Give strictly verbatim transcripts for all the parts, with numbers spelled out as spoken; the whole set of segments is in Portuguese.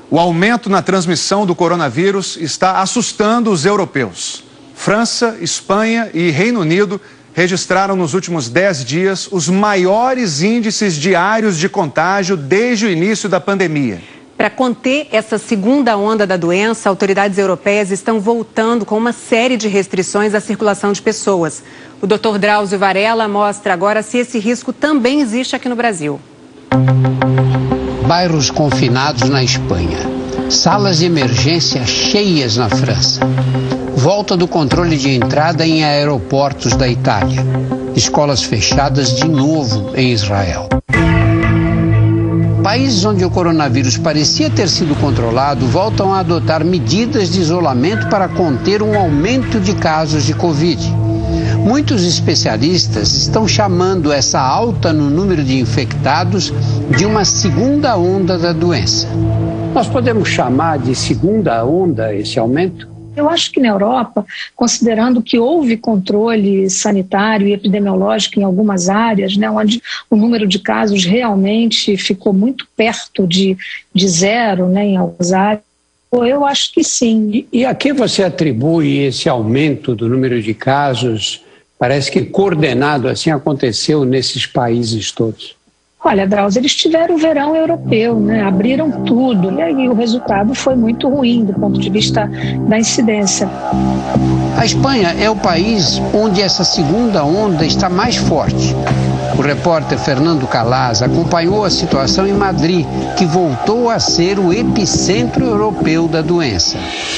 O aumento na transmissão do coronavírus está assustando os europeus. França, Espanha e Reino Unido registraram nos últimos dez dias os maiores índices diários de contágio desde o início da pandemia. Para conter essa segunda onda da doença, autoridades europeias estão voltando com uma série de restrições à circulação de pessoas. O doutor Drauzio Varela mostra agora se esse risco também existe aqui no Brasil. Bairros confinados na Espanha, salas de emergência cheias na França, volta do controle de entrada em aeroportos da Itália, escolas fechadas de novo em Israel. Países onde o coronavírus parecia ter sido controlado voltam a adotar medidas de isolamento para conter um aumento de casos de Covid. Muitos especialistas estão chamando essa alta no número de infectados de uma segunda onda da doença. Nós podemos chamar de segunda onda esse aumento? Eu acho que na Europa, considerando que houve controle sanitário e epidemiológico em algumas áreas, né, onde o número de casos realmente ficou muito perto de, de zero, né, em algumas áreas, eu acho que sim. E, e a que você atribui esse aumento do número de casos? Parece que coordenado assim aconteceu nesses países todos. Olha, Drauzio, eles tiveram o verão europeu, né? Abriram tudo, né? E o resultado foi muito ruim do ponto de vista da incidência. A Espanha é o país onde essa segunda onda está mais forte. O repórter Fernando Calaz acompanhou a situação em Madrid, que voltou a ser o epicentro europeu da doença.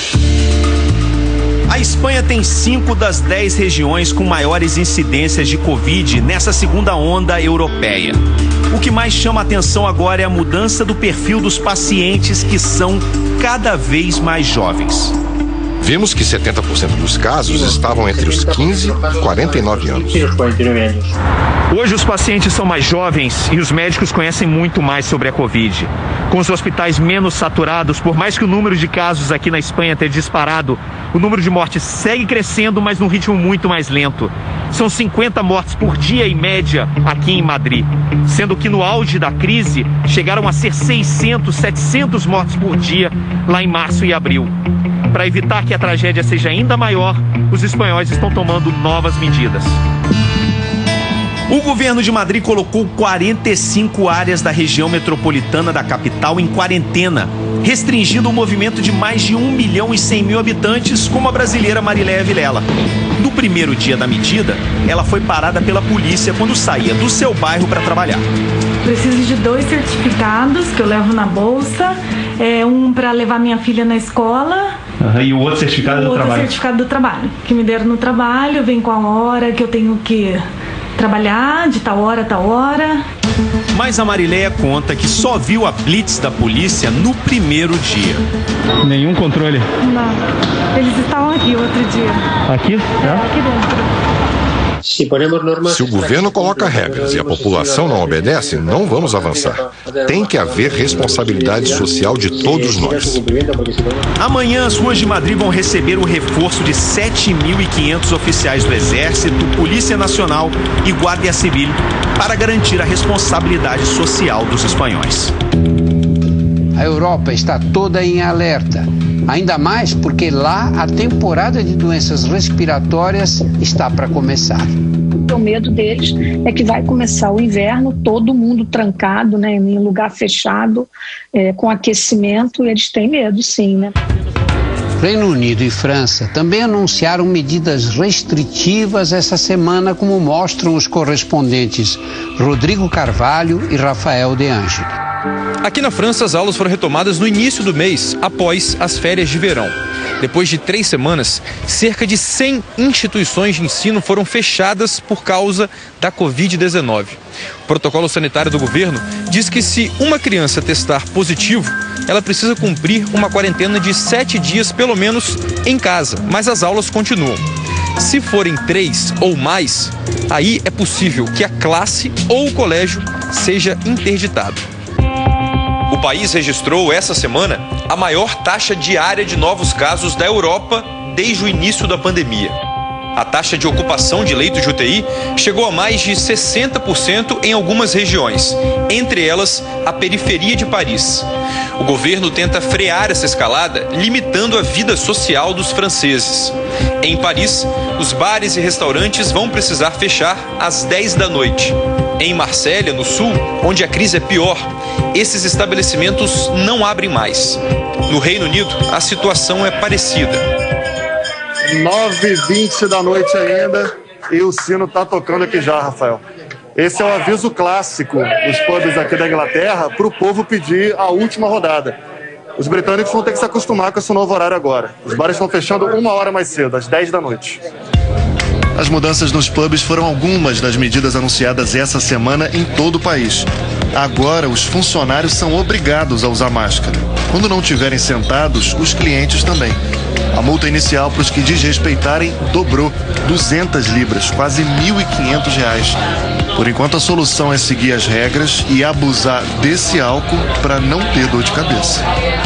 A Espanha tem cinco das dez regiões com maiores incidências de Covid nessa segunda onda europeia. O que mais chama a atenção agora é a mudança do perfil dos pacientes, que são cada vez mais jovens. Vimos que setenta por cento dos casos estavam entre os quinze e quarenta e nove anos. Hoje os pacientes são mais jovens e os médicos conhecem muito mais sobre a Covid. Com os hospitais menos saturados, por mais que o número de casos aqui na Espanha tenha disparado, o número de mortes segue crescendo, mas num ritmo muito mais lento. São cinquenta mortes por dia em média aqui em Madrid, sendo que no auge da crise chegaram a ser seiscentas, setecentas mortes por dia lá em março e abril. Para evitar que a tragédia seja ainda maior, os espanhóis estão tomando novas medidas. O governo de Madrid colocou quarenta e cinco áreas da região metropolitana da capital em quarentena, restringindo o movimento de mais de um milhão e cem mil habitantes, como a brasileira Mariléia Vilela. No primeiro dia da medida, ela foi parada pela polícia quando saía do seu bairro para trabalhar. Preciso de dois certificados que eu levo na bolsa, é, um para levar minha filha na escola. Uhum, e o outro certificado o do outro trabalho? certificado do trabalho, que me deram no trabalho, vem com a hora que eu tenho que trabalhar, de tal hora a tal hora. Mas a Mariléia conta que só viu a blitz da polícia no primeiro dia. Nenhum controle? Não, eles estavam aqui outro dia. Aqui? É, aqui dentro. Se o governo coloca regras e a população não obedece, não vamos avançar. Tem que haver responsabilidade social de todos nós. Amanhã as ruas de Madrid vão receber o reforço de sete mil e quinhentos oficiais do Exército, Polícia Nacional e Guardia Civil para garantir a responsabilidade social dos espanhóis. A Europa está toda em alerta, ainda mais porque lá a temporada de doenças respiratórias está para começar. O medo deles é que vai começar o inverno, todo mundo trancado, né, em lugar fechado, é, com aquecimento, e eles têm medo, sim, né? Reino Unido e França também anunciaram medidas restritivas essa semana, como mostram os correspondentes Rodrigo Carvalho e Rafael De Angeli. Aqui na França, as aulas foram retomadas no início do mês, após as férias de verão. Depois de três semanas, cerca de cem instituições de ensino foram fechadas por causa da covid dezenove. O protocolo sanitário do governo diz que se uma criança testar positivo, ela precisa cumprir uma quarentena de sete dias, pelo menos, em casa, mas as aulas continuam. Se forem três ou mais, aí é possível que a classe ou o colégio seja interditado. O país registrou essa semana a maior taxa diária de novos casos da Europa desde o início da pandemia. A taxa de ocupação de leitos de U T I chegou a mais de sessenta por cento em algumas regiões, entre elas a periferia de Paris. O governo tenta frear essa escalada, limitando a vida social dos franceses. Em Paris, os bares e restaurantes vão precisar fechar às dez da noite. Em Marsella, no sul, onde a crise é pior, esses estabelecimentos não abrem mais. No Reino Unido, a situação é parecida. nove e vinte da noite ainda e o sino está tocando aqui já, Rafael. Esse é o aviso clássico dos pubs aqui da Inglaterra para o povo pedir a última rodada. Os britânicos vão ter que se acostumar com esse novo horário agora. Os bares estão fechando uma hora mais cedo, às dez da noite. As mudanças nos pubs foram algumas das medidas anunciadas essa semana em todo o país. Agora, os funcionários são obrigados a usar máscara. Quando não estiverem sentados, os clientes também. A multa inicial para os que desrespeitarem dobrou, duzentas libras, quase mil e quinhentos reais. Por enquanto, a solução é seguir as regras e abusar desse álcool para não ter dor de cabeça.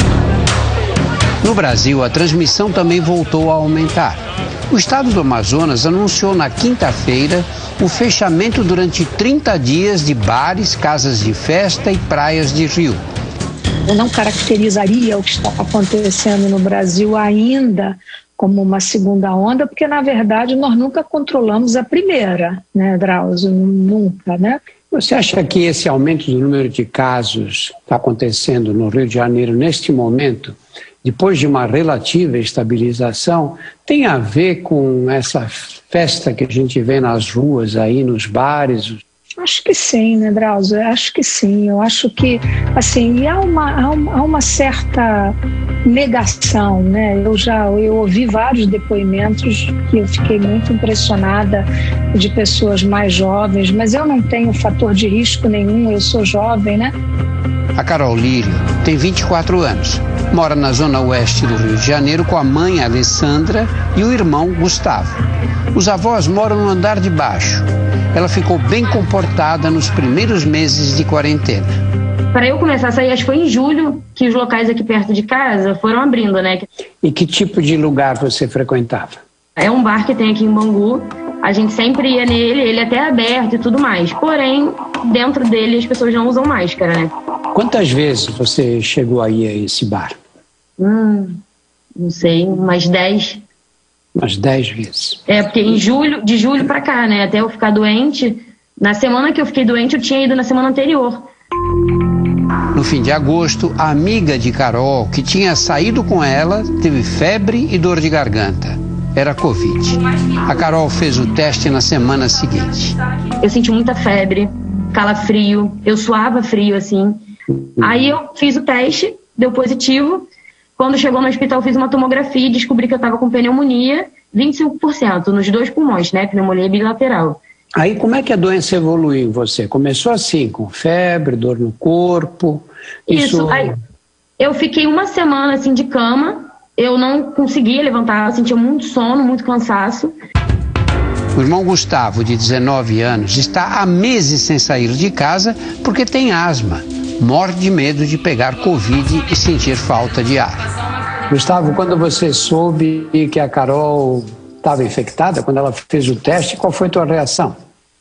No Brasil, a transmissão também voltou a aumentar. O estado do Amazonas anunciou na quinta-feira o fechamento durante trinta dias de bares, casas de festa e praias de rio. Eu não caracterizaria o que está acontecendo no Brasil ainda como uma segunda onda, porque, na verdade, nós nunca controlamos a primeira, né, Drauzio? Nunca, né? Você acha que esse aumento do número de casos que está acontecendo no Rio de Janeiro neste momento, depois de uma relativa estabilização, tem a ver com essa festa que a gente vê nas ruas aí, nos bares? Acho que sim, né, Drauzio? Acho que sim. Eu acho que, assim, e há uma, há uma, há uma certa negação, né? Eu já eu ouvi vários depoimentos que eu fiquei muito impressionada de pessoas mais jovens, mas eu não tenho fator de risco nenhum, eu sou jovem, né? A Carol Lírio tem vinte e quatro anos. Mora na zona oeste do Rio de Janeiro com a mãe Alessandra e o irmão Gustavo. Os avós moram no andar de baixo. Ela ficou bem comportada nos primeiros meses de quarentena. Para eu começar a sair, acho que foi em julho que os locais aqui perto de casa foram abrindo, né? E que tipo de lugar você frequentava? É um bar que tem aqui em Bangu. A gente sempre ia nele, ele até é aberto e tudo mais. Porém, dentro dele as pessoas não usam máscara, né? Quantas vezes você chegou aí a esse bar? Hum, não sei, umas dez. Umas dez vezes. É, porque em julho, de julho pra cá, né? Até eu ficar doente. Na semana que eu fiquei doente, eu tinha ido na semana anterior. No fim de agosto, a amiga de Carol, que tinha saído com ela, teve febre e dor de garganta. Era Covid. A Carol fez o teste na semana seguinte. Eu senti muita febre, calafrio, eu suava frio, assim. Aí eu fiz o teste, deu positivo. Quando chegou no hospital, fiz uma tomografia e descobri que eu estava com pneumonia, vinte e cinco por cento nos dois pulmões, né? Pneumonia bilateral. Aí como é que a doença evoluiu em você? Começou assim, com febre, dor no corpo? Isso, isso aí eu fiquei uma semana assim de cama, eu não conseguia levantar, eu sentia muito sono, muito cansaço. O irmão Gustavo, de dezenove anos, está há meses sem sair de casa porque tem asma. Morre de medo de pegar Covid e sentir falta de ar. Gustavo, quando você soube que a Carol estava infectada, quando ela fez o teste, qual foi a tua reação?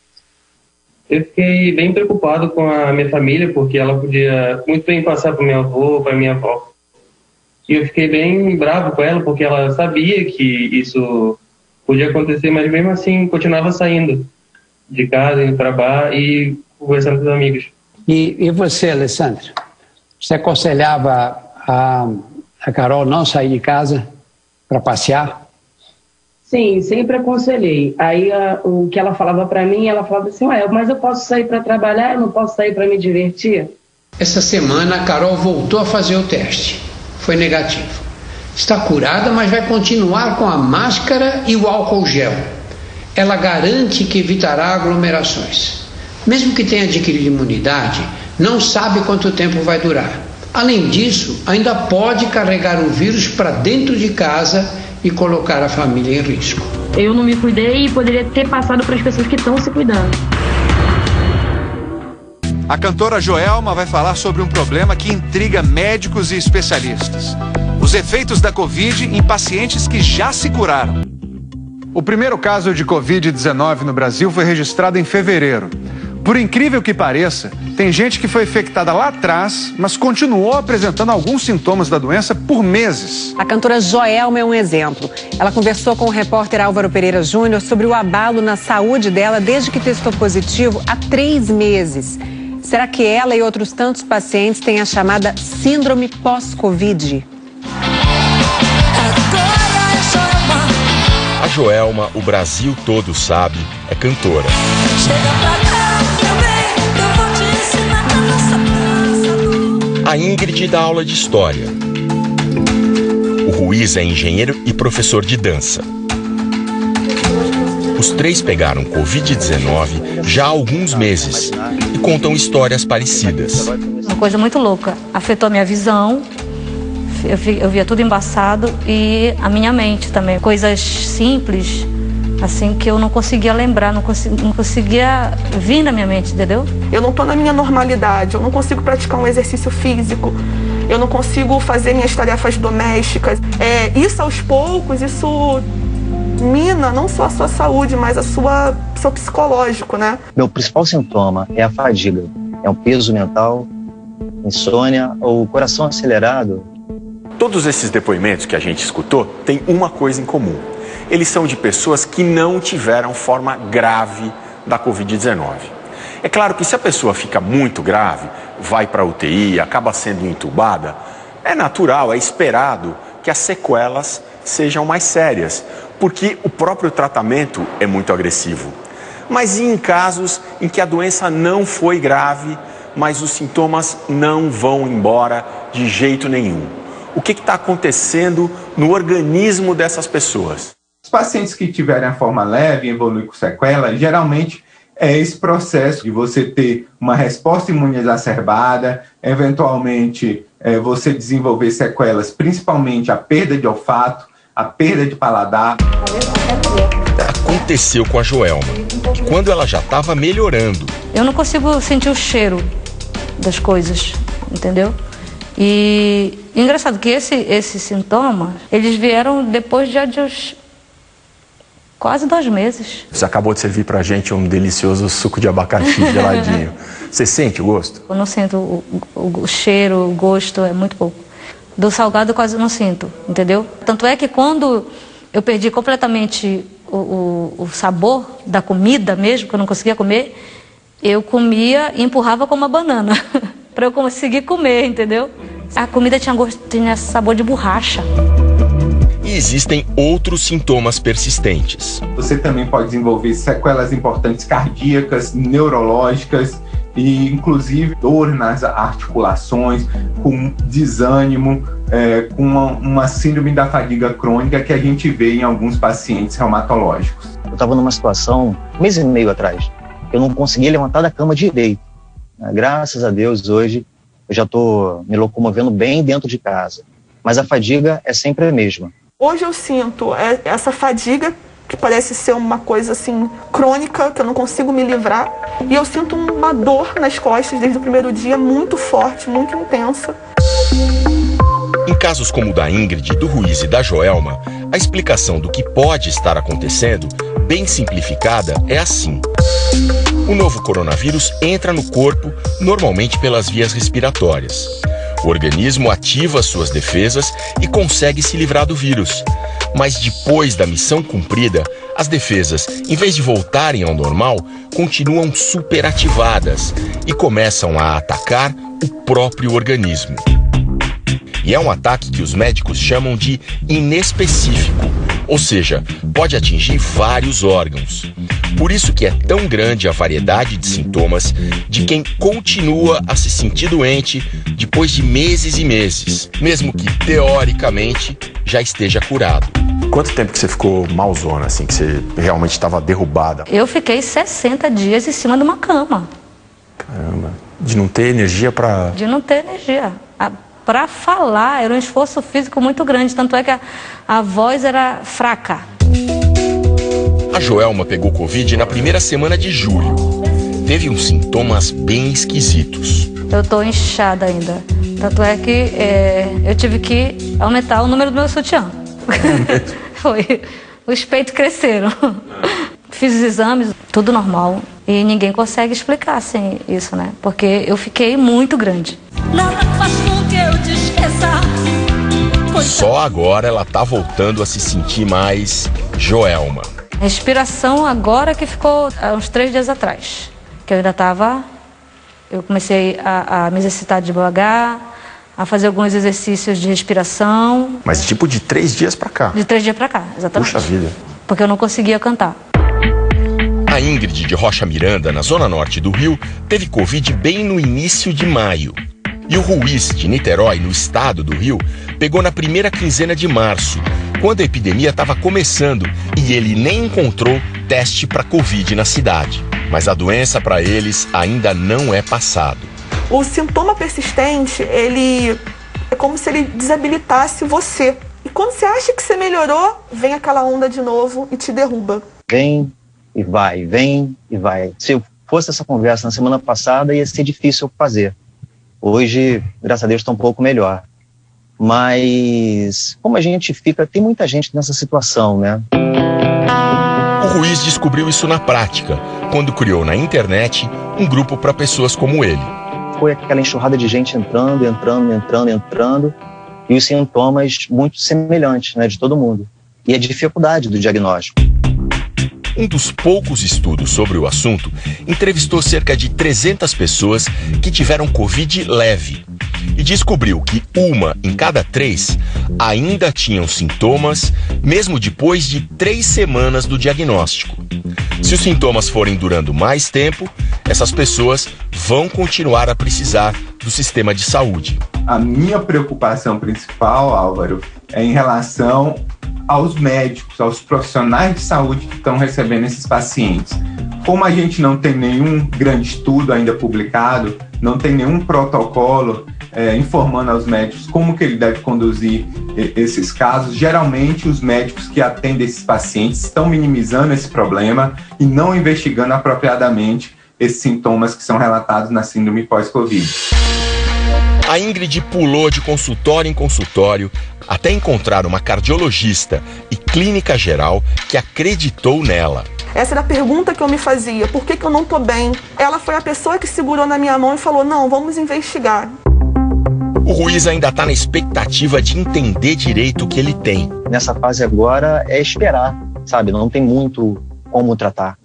Eu fiquei bem preocupado com a minha família, porque ela podia muito bem passar para meu avô, para minha avó. E eu fiquei bem bravo com ela, porque ela sabia que isso podia acontecer, mas mesmo assim continuava saindo de casa, indo para bar e conversando com os amigos. E, e você, Alessandra? Você aconselhava a, a Carol não sair de casa para passear? Sim, sempre aconselhei. Aí a, o que ela falava para mim, ela falava assim, ué, mas eu posso sair para trabalhar, eu não posso sair para me divertir? Essa semana a Carol voltou a fazer o teste. Foi negativo. Está curada, mas vai continuar com a máscara e o álcool gel. Ela garante que evitará aglomerações. Mesmo que tenha adquirido imunidade, não sabe quanto tempo vai durar. Além disso, ainda pode carregar o vírus para dentro de casa e colocar a família em risco. Eu não me cuidei e poderia ter passado para as pessoas que estão se cuidando. A cantora Joelma vai falar sobre um problema que intriga médicos e especialistas: os efeitos da Covid em pacientes que já se curaram. O primeiro caso de covid dezenove no Brasil foi registrado em fevereiro. Por incrível que pareça, tem gente que foi infectada lá atrás, mas continuou apresentando alguns sintomas da doença por meses. A cantora Joelma é um exemplo. Ela conversou com o repórter Álvaro Pereira Júnior sobre o abalo na saúde dela desde que testou positivo há três meses. Será que ela e outros tantos pacientes têm a chamada síndrome pós-Covid? A Joelma, o Brasil todo sabe, é cantora. A Ingrid dá aula de história. O Ruiz é engenheiro e professor de dança. Os três pegaram covid dezenove já há alguns meses e contam histórias parecidas. Uma coisa muito louca. Afetou a minha visão, eu, vi, eu via tudo embaçado, e a minha mente também. Coisas simples, assim, que eu não conseguia lembrar, não, consegui, não conseguia vir na minha mente, entendeu? Eu não estou na minha normalidade, eu não consigo praticar um exercício físico, eu não consigo fazer minhas tarefas domésticas. É, isso aos poucos, isso mina não só a sua saúde, mas a sua seu psicológico, né? Meu principal sintoma é a fadiga, é um peso mental, insônia ou coração acelerado. Todos esses depoimentos que a gente escutou têm uma coisa em comum. Eles são de pessoas que não tiveram forma grave da covid dezenove. É claro que se a pessoa fica muito grave, vai para a U T I, acaba sendo entubada, é natural, é esperado que as sequelas sejam mais sérias, porque o próprio tratamento é muito agressivo. Mas e em casos em que a doença não foi grave, mas os sintomas não vão embora de jeito nenhum? O que está acontecendo no organismo dessas pessoas? Os pacientes que tiverem a forma leve e evoluir com sequela, geralmente é esse processo de você ter uma resposta imune exacerbada, eventualmente é, você desenvolver sequelas, principalmente a perda de olfato, a perda de paladar. Aconteceu com a Joelma, quando ela já estava melhorando. Eu não consigo sentir o cheiro das coisas, entendeu? E engraçado que esse, esses sintomas, eles vieram depois já de uns quase dois meses. Você acabou de servir pra gente um delicioso suco de abacaxi geladinho. Você sente o gosto? Eu não sinto o, o, o cheiro, o gosto, é muito pouco. Do salgado eu quase não sinto, entendeu? Tanto é que quando eu perdi completamente o, o, o sabor da comida mesmo, que eu não conseguia comer, eu comia e empurrava como uma banana, para eu conseguir comer, entendeu? A comida tinha, gosto, tinha sabor de borracha. E existem outros sintomas persistentes. Você também pode desenvolver sequelas importantes cardíacas, neurológicas e inclusive dor nas articulações, com desânimo, é, com uma, uma síndrome da fadiga crônica que a gente vê em alguns pacientes reumatológicos. Eu estava numa situação, um mês e meio atrás, eu não conseguia levantar da cama direito. Graças a Deus, hoje, eu já estou me locomovendo bem dentro de casa. Mas a fadiga é sempre a mesma. Hoje eu sinto essa fadiga, que parece ser uma coisa assim crônica, que eu não consigo me livrar. E eu sinto uma dor nas costas desde o primeiro dia, muito forte, muito intensa. Em casos como o da Ingrid, do Ruiz e da Joelma, a explicação do que pode estar acontecendo, bem simplificada, é assim. O novo coronavírus entra no corpo, normalmente pelas vias respiratórias. O organismo ativa suas defesas e consegue se livrar do vírus. Mas depois da missão cumprida, as defesas, em vez de voltarem ao normal, continuam superativadas e começam a atacar o próprio organismo. E é um ataque que os médicos chamam de inespecífico, ou seja, pode atingir vários órgãos. Por isso que é tão grande a variedade de sintomas de quem continua a se sentir doente depois de meses e meses, mesmo que, teoricamente, já esteja curado. Quanto tempo que você ficou malzona, assim, que você realmente estava derrubada? Eu fiquei sessenta dias em cima de uma cama. Caramba, de não ter energia para... De não ter energia. Para falar, era um esforço físico muito grande, tanto é que a, a voz era fraca. A Joelma pegou Covid na primeira semana de julho. Teve uns sintomas bem esquisitos. Eu tô inchada ainda. Tanto é que é, eu tive que aumentar o número do meu sutiã. Foi. os peitos cresceram. Fiz os exames, tudo normal. E ninguém consegue explicar assim, isso, né? Porque eu fiquei muito grande. Nada faz com que eu te esqueça. Só agora ela tá voltando a se sentir mais Joelma. Respiração agora que ficou há uns três dias atrás. Que eu ainda tava... Eu comecei a, a me exercitar devagar, a fazer alguns exercícios de respiração. Mas tipo de três dias pra cá? De três dias pra cá, exatamente. Puxa vida. Porque eu não conseguia cantar. A Ingrid de Rocha Miranda, na zona norte do Rio, teve Covid bem no início de maio. E o Ruiz, de Niterói, no estado do Rio, pegou na primeira quinzena de março, quando a epidemia estava começando e ele nem encontrou teste para Covid na cidade. Mas a doença para eles ainda não é passado. O sintoma persistente, ele é como se ele desabilitasse você. E quando você acha que você melhorou, vem aquela onda de novo e te derruba. Vem e vai, vem e vai. Se fosse essa conversa na semana passada, ia ser difícil fazer. Hoje, graças a Deus, está um pouco melhor. Mas como a gente fica, tem muita gente nessa situação, né? O Ruiz descobriu isso na prática, quando criou na internet um grupo para pessoas como ele. Foi aquela enxurrada de gente entrando, entrando, entrando, entrando, e os sintomas muito semelhantes, né, de todo mundo. E a dificuldade do diagnóstico. Um dos poucos estudos sobre o assunto entrevistou cerca de trezentas pessoas que tiveram Covid leve e descobriu que uma em cada três ainda tinham sintomas, mesmo depois de três semanas do diagnóstico. Se os sintomas forem durando mais tempo, essas pessoas vão continuar a precisar do sistema de saúde. A minha preocupação principal, Álvaro, é em relação aos médicos, aos profissionais de saúde que estão recebendo esses pacientes. Como a gente não tem nenhum grande estudo ainda publicado, não tem nenhum protocolo é, informando aos médicos como que ele deve conduzir esses casos, geralmente os médicos que atendem esses pacientes estão minimizando esse problema e não investigando apropriadamente esses sintomas que são relatados na síndrome pós-Covid. A Ingrid pulou de consultório em consultório até encontrar uma cardiologista e clínica geral que acreditou nela. Essa era a pergunta que eu me fazia, por que que eu não tô bem? Ela foi a pessoa que segurou na minha mão e falou, não, vamos investigar. O Ruiz ainda está na expectativa de entender direito o que ele tem. Nessa fase agora é esperar, sabe? Não tem muito como tratar.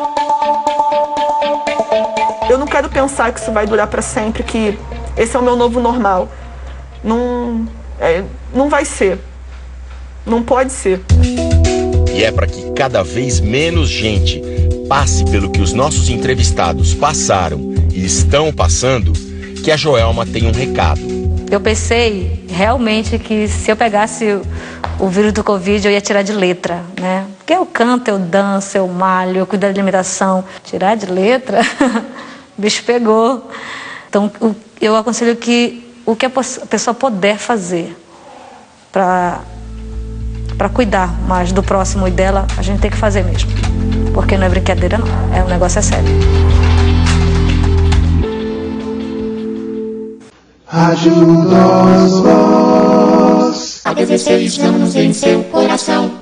Eu não quero pensar que isso vai durar para sempre, que esse é o meu novo normal. Não, é, não vai ser. Não pode ser. E é para que cada vez menos gente passe pelo que os nossos entrevistados passaram e estão passando, que a Joelma tem um recado. Eu pensei realmente que se eu pegasse o, o vírus do Covid, eu ia tirar de letra, né? Porque eu canto, eu danço, eu malho, eu cuido da alimentação. Tirar de letra, o bicho pegou. Então, eu aconselho que o que a pessoa puder fazer para para cuidar mais do próximo e dela, a gente tem que fazer mesmo. Porque não é brincadeira, não. É, o negócio é sério. Ajuda-os, a dezesseis anos em seu coração.